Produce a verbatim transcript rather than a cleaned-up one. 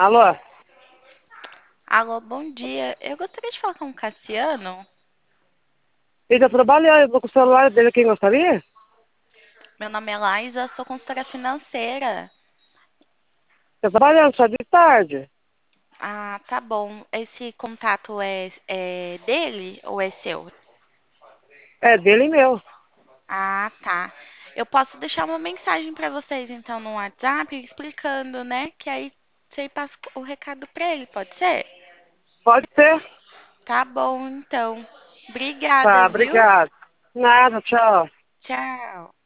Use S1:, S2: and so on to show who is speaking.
S1: Alô?
S2: Alô, bom dia. Eu gostaria de falar com o Cassiano.
S1: Ele tá trabalhando, eu vou com o celular dele, quem gostaria?
S2: Meu nome é Laísa, sou consultora financeira.
S1: Tá trabalhando só de tarde.
S2: Ah, tá bom. Esse contato é, é dele ou é seu?
S1: É dele e meu.
S2: Ah, tá. Eu posso deixar uma mensagem para vocês então no WhatsApp explicando, né? Que aí você passa o recado para ele, pode ser?
S1: Pode ser.
S2: Tá bom, então. Obrigada,
S1: Tá,
S2: viu?
S1: obrigado. Nada, tchau.
S2: Tchau.